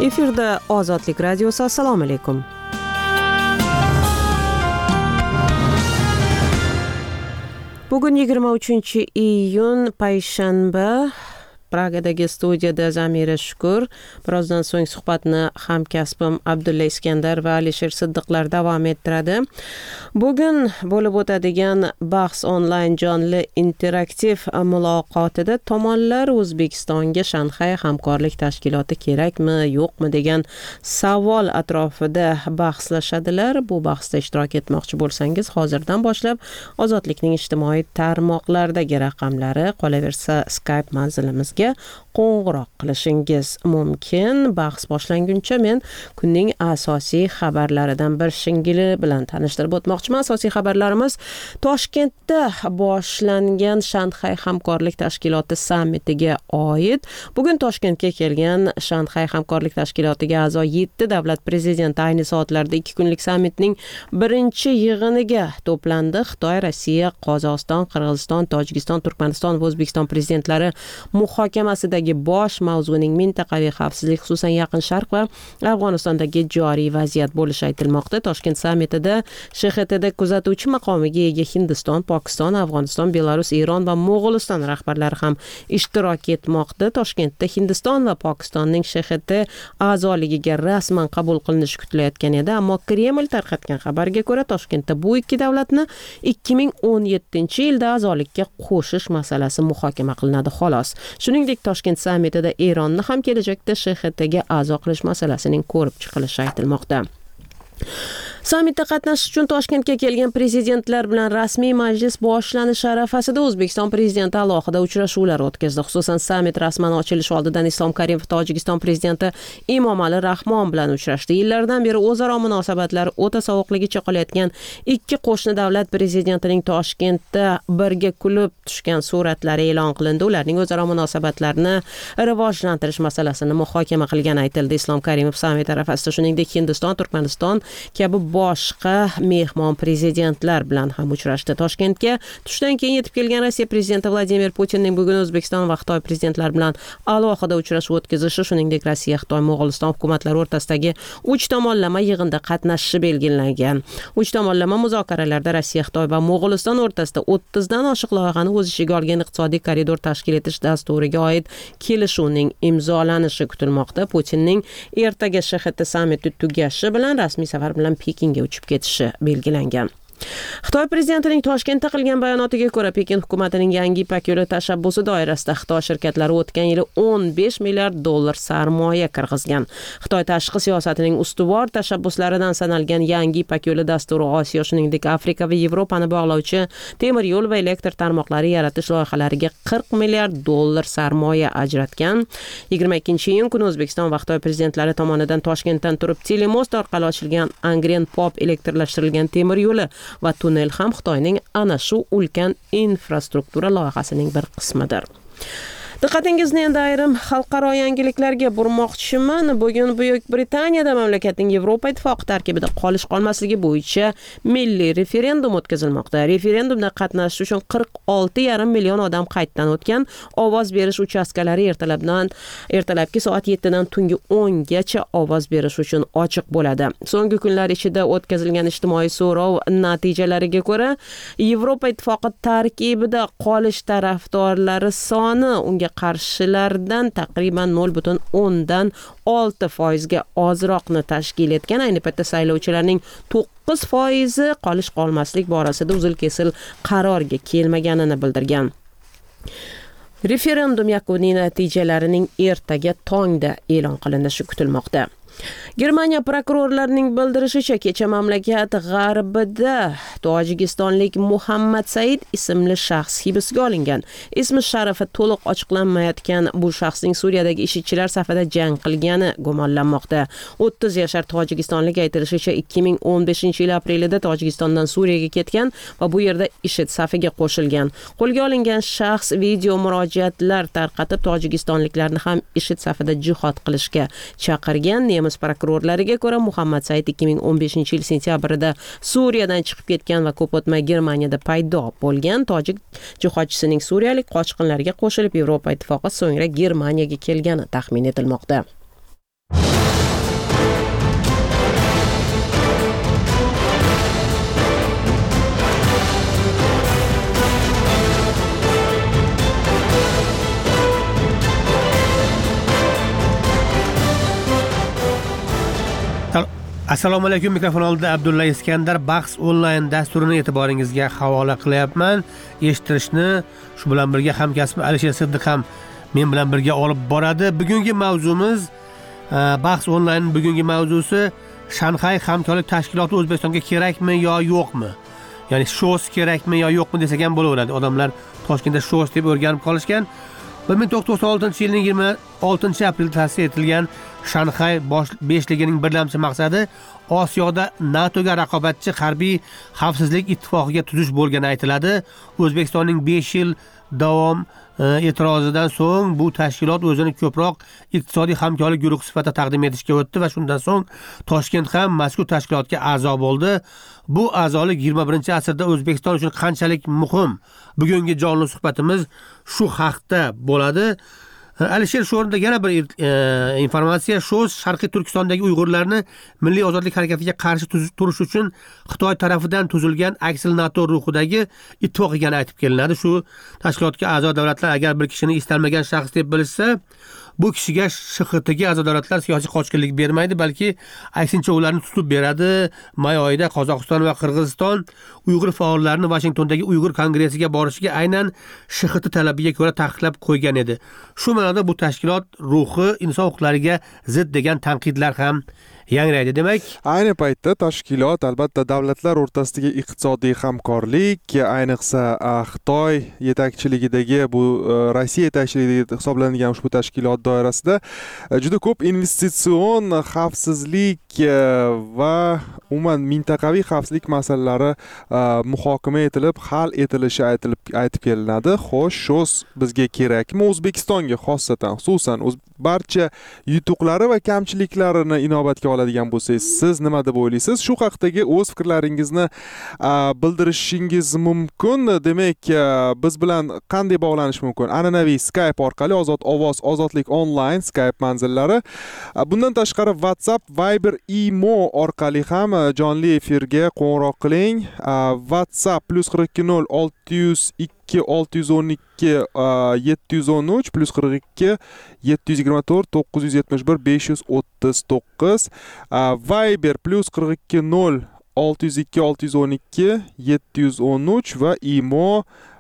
Efirda Ozodlik radiosi. Assalomu alaykum. Bugun 23-iyun payshanba. Pragadagi studiyada Zamira Shukur. Birozdan so'ng suhbatni hamkasbim Abdulla Iskandar va Alisher Siddiqlar davom ettiradi. Bugun bo'lib o'tadigan bahs onlayn jonli interaktiv muloqotida tomonlar O'zbekistonga Shanxay hamkorlik tashkiloti kerakmi, yo'qmi degan savol atrofida bahslashadilar. Bu bahsda ishtirok etmoqchi bo'lsangiz, hozirdan boshlab Ozodlikning ijtimoiy tarmoqlardagi raqamlari, qolaversa Skype manzilimizga qo'ng'iroq qilishingiz mumkin. Bahs boshlanguncha men kunning asosiy xabarlaridan bir shingili bilan tanishtirib o'tmoqchiman. Asosiy xabarlarimiz Toshkentda boshlangan Shanxay hamkorlik tashkiloti sammitiga oid. Bugun Toshkentga kelgan Shanxay hamkorlik tashkilotiga a'zo 7 davlat prezidenti ayni soatlarda 2 kunlik sammitning birinchi yig'iniga to'plandi. Xitoy, Rossiya, Qozog'iston, Qirg'iziston, Tojikiston, Turkmaniston va O'zbekiston prezidentlari muhokamasidagi bosh mavzuning mintaqaviy xavfsizlik, xususan Yaqin Sharq va Afg'onistondagi joriy vaziyat bo'lishi aytilmoqda. Toshkent sammitida SHTda kuzatuvchi maqomiga ega Hindiston, Pokiston, Afg'oniston, Belarus, Eron va Mo'g'uliston rahbarlari ham ishtirok etmoqda. Toshkentda Hindiston va Pokistonning SHT a'zoligiga rasman qabul qilinishi kutilayotgan edi, ammo Kreml tarqatgan xabarga ko'ra Toshkentda bu ikki davlatni 2017-yilda a'zolikka qo'shish masalasi muhokama qilinadi xolos. Shuningdek, Toshkent sammitida Eronni ham kelajakda SHTga a'zo qilish masalasining ko'rib chiqilishi aytilmoqda. Sammitda qatnashish uchun Toshkentga kelgan prezidentlar bilan rasmiy majlis boshlanishi arafasida O'zbekiston prezidenti alohida uchrashuvlar o'tkazdi. Xususan, sammit rasman ochilishi oldidan Islom Karimov Tojikiston prezidenti Emomali Rahmon bilan uchrashdi. Yillardan beri o'zaro munosabatlari o'ta sovuqligicha qolayotgan ikki qo'shni davlat prezidentining Toshkentda birga kulib tushgan suratlari e'lon qilindi. Ularning o'zaro munosabatlarini rivojlantirish masalasini muhokama qilgani aytildi. Islom Karimov sammit arafasida shuningdek Hindiston, Turkmaniston kabi boshqa mehmon prezidentlar bilan ham uchrashdi. Toshkentga tushdan keyin yetib kelgan Rossiya prezidenti Vladimir Putinning bugun O'zbekiston va Xitoy prezidentlari bilan alohida uchrashuv o'tkazishi, shuningdek Rossiya, Xitoy, Mo'g'uliston hukumatlari o'rtasidagi 3 tomonlama yig'inda qatnashishi belgilangan. 3 tomonlama muzokaralarda Rossiya, Xitoy va Mo'g'uliston o'rtasida 30 dan oshiq loyihani o'z ichiga olgan iqtisodiy koridor tashkil etish dasturiga oid kelishuvning imzolanishi kutilmoqda. Putinning ertaga SHT sammiti tugashi bilan rasmiy safar bilan Pekinga uchib ketishi belgilangan. Xitoy prezidentining Toshkentda qilgan bayonotiga ko'ra, Pekin hukumatining yangi Ipak yo'li tashabbusi doirasida Xitoy shirkatlari o'tgan yili $15 milliard sarmoya kirgizgan. Xitoy tashqi siyosatining ustuvor tashabbuslaridan sanalgan yangi Ipak yo'li dasturi Osiyo, shuningdek Afrika va Yevropani bog'lovchi temir yo'l va elektr tarmoqlari yaratish loyihalariga $40 milliard sarmoya ajratgan. 22-iyun kuni O'zbekiston va Xitoy prezidentlari tomonidan Toshkentdan turib telemost orqali ochilgan Angren Pop elektrlashtirilgan temir yo'li va tunnel ham Xitoyning ana shu ulkan infrastruktura loyihasining bir qismidir. Diqqatingizni endi ayrim xalqaro yangiliklarga burmoqchiman. Bugun Buyuk Britaniyada mamlakatning Yevropa ittifoqi tarkibida qolish-qolmasligi bo'yicha milliy referendum o'tkazilmoqda. Referendumda qatnashish uchun 46,5 million odam qayddan o'tgan. Ovoz berish uchastkalari ertalabki soat 7 dan tungi 10 gacha ovoz berish uchun ochiq bo'ladi. So'nggi kunlar ichida o'tkazilgan ijtimoiy so'rov natijalariga ko'ra, Yevropa ittifoqi tarkibida qolish tarafdorlari soni unga qarshilardan taqriban 0,6% ga ozroqni tashkil etgan. Ayni paytda saylovchilarning 9% qolish-qolmaslik borasida uzil-kesil qarorga kelmaganini bildirgan. Referendum yakuniy natijalarining ertaga tongda e'lon qilinishi kutilmoqda. Germaniya prokurorlarining bildirishicha, kecha mamlakat g'arbida tojikistonlik Muhammad Said ismli shaxs hibsga olingan. Ismi sharafi to'liq ochiqlanmayotgan bu shaxsning Suriyadagi IShIDchilar safida jang qilgani gumonlanmoqda. 30 yashar tojikistonlik aytilishicha 2015-yil aprelida Tojikistondan Suriyaga ketgan va bu yerda IShID safiga qo'shilgan. Qo'lga olingan shaxs video murojaatlar tarqatib tojikistonliklarni ham IShID safida jihod qilishga chaqirgan. Nemis prokurorlariga ko'ra, Muhammad Said 2015-yil sentyabrida Suriyadan chiqib ketgan va ko'p o'tmay Germaniyada paydo bo'lgan. Tojik jihodchisining suriyalik qochqinlarga qo'shilib Yevropa ittifoqi so'ngra Germaniyaga kelgani taxmin etilmoqda. Assalomu alaykum, mikrofon oldida Abdulla Iskandar. Bahs onlayn dasturini e'tiboringizga havola qilyapman. Eshittirishni shu bilan birga hamkasbim Alisher Siddiq ham men bilan birga olib boradi. Bugungi mavzumiz bahs onlayn bugungi mavzusi Shanxay hamkorlik tashkiloti O'zbekistonga kerakmi yo yo'qmi? Ya'ni SHOS kerakmi yo yo'qmi desak ham bo'laveradi. Odamlar Toshkentda SHOS deb o'rganib qolishgan. 1996-yilning 26-aprelda ta'sis etilgan Shanxay beshligining birlamchi maqsadi Osiyoda NATOga raqobatchi harbiy xavfsizlik ittifoqiga tuzish bo'lgani aytiladi. O'zbekistonning 5 yil davom e'tirozidan so'ng bu tashkilot o'zini ko'proq iqtisodiy hamkorlik guruhi sifatida taqdim etishga o'tdi va shundan so'ng Toshkent ham mazkur tashkilotga a'zo bo'ldi. Bu a'zolik 21-asrda O'zbekiston uchun qanchalik muhim? Bugungi jonli suhbatimiz shu haqda bo'ladi. Alisher, shu o'rinda yana bir informatsiya. SHOS Sharqiy Turkistondagi Uyg'urlarni milliy ozodlik harakatiga qarshi turish uchun Xitoy tarafidan tuzilgan aksil NATO ruhidagi ittifoq ekani aytib kelinadi. Shu tashkilotga a'zo davlatlar agar bir kishini istalmagan shaxs deb bilishsa, bu kishiga SHXTga a'zo davlatlar siyosiy qochqinlik bermaydi, balki aksincha ularni tutib beradi. May oyida Qozog'iston va Qirg'iziston Uyg'ur faollarini Vashingtondagi Uyg'ur kongressiga borishiga aynan SHXT talabiga ko'ra taqiqlab qo'ygan edi. Shu ma'noda bu tashkilot ruhi inson huquqlariga zid degan tanqidlar ham yangraydi. Demak, ayni paytda tashkilot albatta davlatlar o'rtasidagi iqtisodiy hamkorlik, ayniqsa Xitoy yetakchiligidagi bu Rossiya yetakchiligida hisoblanadigan ushbu tashkilot doirasida juda ko'p investitsion xavfsizlik va umuman mintaqaviy xavfsizlik masalalari muhokama etilib, hal etilishi aytib kelinadi. Xo'sh, SHOS bizga kerakmi? O'zbekistonga xususan barcha yutuqlari va kamchiliklarini inobatga oladigan bo'lsangiz, siz nima deb o'ylaysiz? Shu haqdagi o'z fikrlaringizni bildirishingiz mumkin. Demak, biz bilan qanday bog'lanish mumkin? An'anaviy Skype orqali Ozod ovoz, ozodlik onlayn Skype manzillari. Bundan tashqari WhatsApp, Viber, Imo orqali ham jonli efirga qo'ng'iroq qiling. WhatsApp +42 602 612 713 +42 724 971 539. Viber +42 0 602 612 713 va Imo